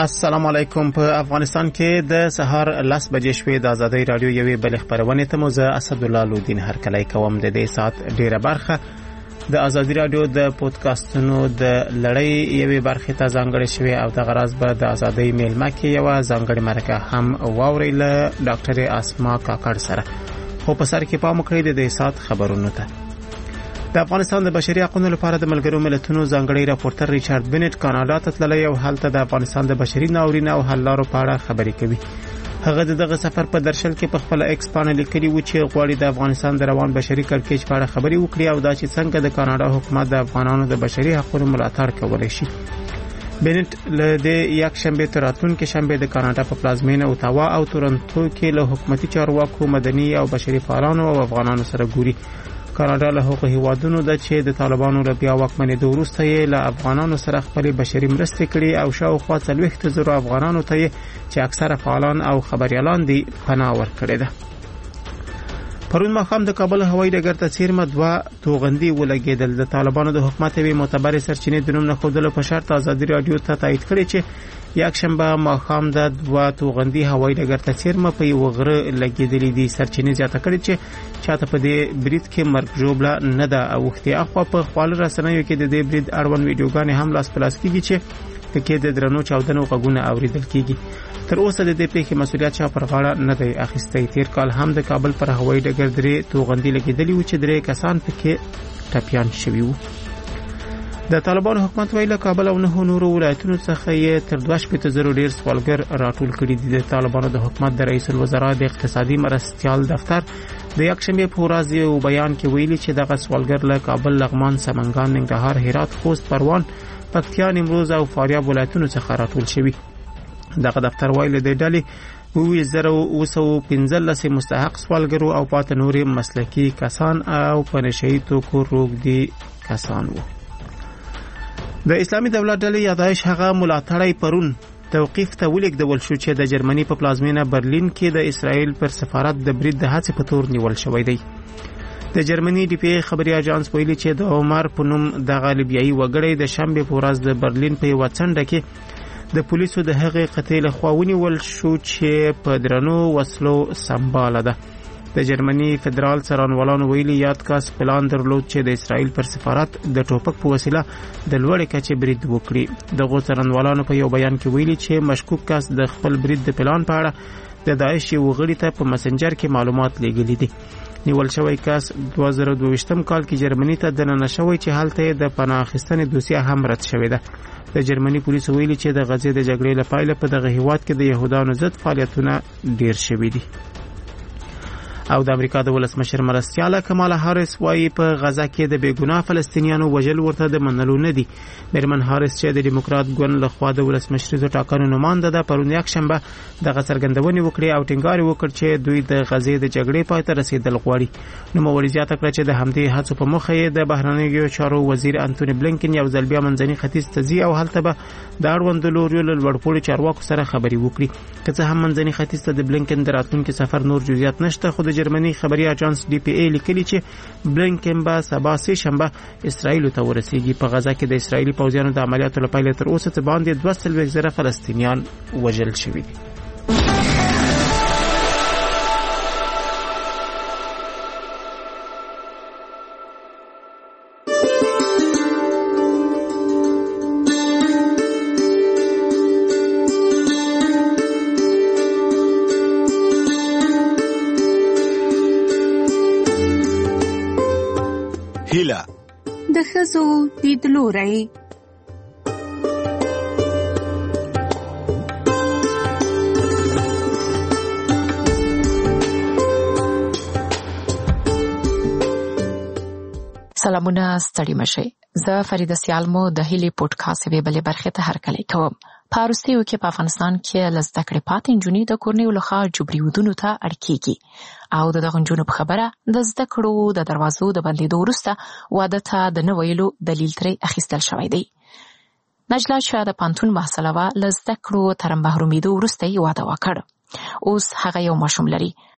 السلام علیکم. په افغانستان کې د سهار 10 بجې شوې د ازادۍ رادیو یوې بل خبرونه ته موزه اسد الله لودین هر کله کوم د دې سات ډیره برخه د ازادۍ رادیو د پودکاسټونو د لړۍ یوې برخه ته ځانګړې شوې او د غرض به د ازادۍ میلمه کې یو ځانګړې مرکه هم واوري له ډاکټر اسما کاکړ سره. خو په سر کې پام کړی د دې سات خبرونو ته. د افغانستان د بشري حقوقو لپاره د ملګرو ملتونو ځانګړي راپورټر ریچارډ بنټ کاناډا ته تللی او هلته د افغانستان د بشري ناورین او حل لارو په اړه خبرې کوي. هغه دغه سفر په درشل کې په خپل ایکس باندې لیکلي و چې غواړي د افغانستان د روان بشري کړکېچ په اړه خبرې وکړي او دا چې څنګه د کاناډا حکومت د افغانانو د بشري حقوقو ملاتړ کولی شي. بنټ له دې یک شنبه تر راتلونکي شنبه د کاناډا په پلازمینه اوتاوا او تورنټو کې له حکومتي چارواکو مدني او بشري فعالانو او افغانانو سره ګوري. کاناډا له هغو هیوادونو د چې د طالبانو له بیا واکمنېدو وروسته یې له افغانانو سره خپل بشري مرستې کړي او شاوخوا 40,000 افغانانو ته چې اکثره فعالان او خبريالان دي پناه ورکړي ده. پرون ماښام د کابل هوایي ډګر ته څیرمه 2 توغندي ولګېدل. د طالبانو د حکومت وی معتبر سرچینې د نوم نه خودلو په شرط ازادي رادیو ته تایید کړي چې یک شنبه ماښام د 2 توغندي هوایي ډګر ته څیرمه په یو غره لګېدلې دي. سرچینې زیاته کړي چې چاته په دې برید کې مرګ جوړه نه ده اوختي. اخوا په خپل رسنیو کې د دې برید اړوند ویډیوګانې هم لاس پلاس کیږي چې پکې د درنو چاودنو غږونه اوریدل کیږي. تر اوسه د دې پیښې مسؤلیت چا پر غاړه نه دی اخیستی. تیر کال هم د کابل پر هوایي ډګر 3 توغندي لګېدلې و چې 3 کسان پکې ټپيان شوي وو. د طالبانو حکومت ویله کابل او نه نورو ولایتونو څخه یې تر 2,000 ډیر سوالګر راټول کړي دي. د طالبانو د حکومت د رئیس الوزرا د اقتصادي مرستيال دفتر د یک شنبه په ورځ یو بیان کې ویلي چې دغه سوالګر له کابل، لغمان، سمنګان، ننګرهار، هرات، خوست، پروان، پکتیا، نیمروز او فاریاب ولایتونو څخه راټول شوي. دغه دفتر ویلي د ډلې 2,215 مستحق سوالګرو او پاتې نورې مسلکي کسان او په نشئی توکو روږدي کسان وو. د اسلامي دولت ډلې یادایش هغه ملاتړی پرون توقیف ته ولیکدول شو چې د جرمني په پلازمینه برلین کې د اسرائیل پر سفارت د برید د هڅې په تور نیول شوی دی. د جرمني ډي پی ای خبري اژانس ویلي چې د عمر په نوم د غالبیایي وګړی د شنبه په ورځ د برلین په یو څنډه کې د پولیسو د هغې قتل خواونی ول شو چې په درنو وسلو سمباله ده. د جرمني فدرال څارنوالانو ویلي یاد کس پلان درلود چې د اسرائیل پر سفارت د ټوپک په وسیله د لوړې کچې برید وکړي. دغه څارنوالانو په یو بیان کې ویلي چې مشکوک کس د خپل برید د پلان په اړه د داعش یو غړي ته په مسنجر کې معلومات لیږلي دي. نیول شوی کس 2022 کال کې جرمني ته دننه شوی چې هلته د پناه اخیستنې دوسیه هم رد شوې ده. د جرمني پولیسو ویلي چې د غزې د جګړې لپاره په دغه هیواد کې د يهودانو ضد فعالیتونه ډیر شوي دي. او د امریکا د ولسمشر مرستياله کمالا هاریس وايي په غزا کې د بیګناه فلسطینیانو وژل ورته د منلو نه دي. میرمن هاریس چې د ډیموکرات ګوند له خوا د ولسمشریزو ټاکنو نماینده ده پرون یک شنبه دغه څرګندونې وکړې او ټینګار وکړ چې دوی د غزې د جګړې پای ته رسیدل غواړي. نو موري زیاته کړ چې د همدې هڅو په مخه یې د بهرنیو چارو وزیر انټونی بلینکن یو ځل بیا منځني ختیځ ته ځي او هلته به د اړوند لوري له لوړپوړي چارواکو سره خبري وکړي. که څه هم منځني ختیځ ته د بلینکن د راتلونکي سفر نور جزئیات نشته، خو د جرمني خبري اژانس ډي پی ای لیکلي چې بلینکن به سبا سه شنبه اسرائیل ته ورسیږي. په غزا کې د اسرایلی پوځیانو د عملیاتو لپاره تر اوسه باندې 2,000 فلسطینیان وژل شوي دي. د ښځو لیدلوری. سلامونه، ستړي مشئ. زه فریده سیالمو د هیلي پودکاسټ وی بلې برخه ته هرکلی کوم. په وروستیو کې په افغانستان کې لزده کړې پاتې نجونې د کورنیو لخوا جبري ودونو ته اړ کېږي او د دغه نجونو په خبره د زده کړو د دروازو د بندېدو وروسته واده ته د نه ویلو دلیل ترې اخیستل شوی دی. نجلا چې د پانتون محصله وه له زده کړو تر محرومېدو وروسته یې واده وکړ. اوس هغه یو ماشوم لري